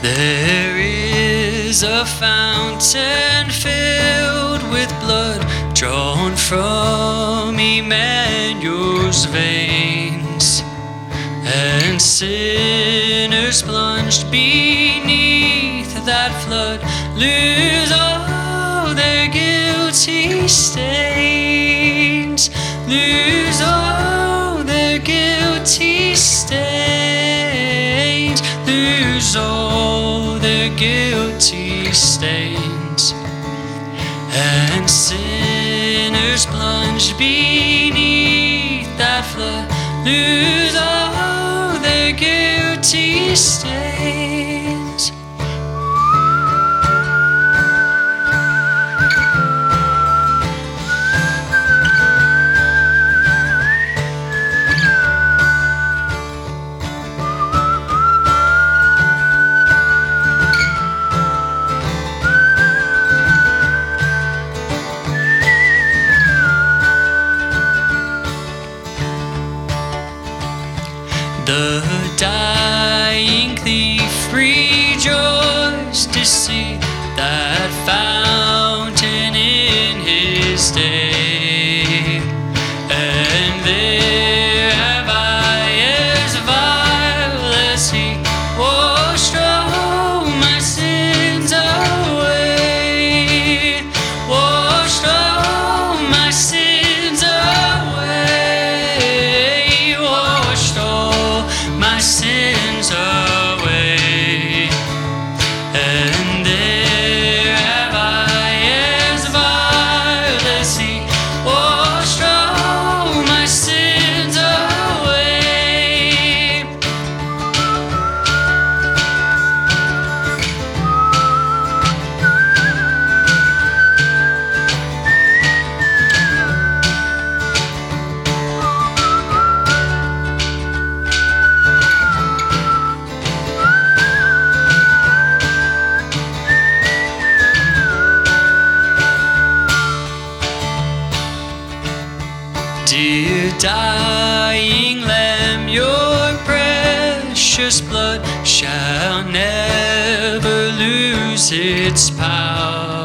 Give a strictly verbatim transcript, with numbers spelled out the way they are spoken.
There is a fountain filled with blood drawn from Emmanuel's veins, and sinners plunged beneath that flood lose all their guilty stains, lose all their guilty stains, lose all their guilty stains. And sinners plunged beneath that flood lose all their guilty stains. The dying thief rejoiced to see that fountain in his day, and there have I, as vile as he, washed all my sins away, washed all my sins away, washed all my sins away. And there have I, as vile as he, washed all my sins away. Dear dying Lamb, your precious blood shall never lose its power.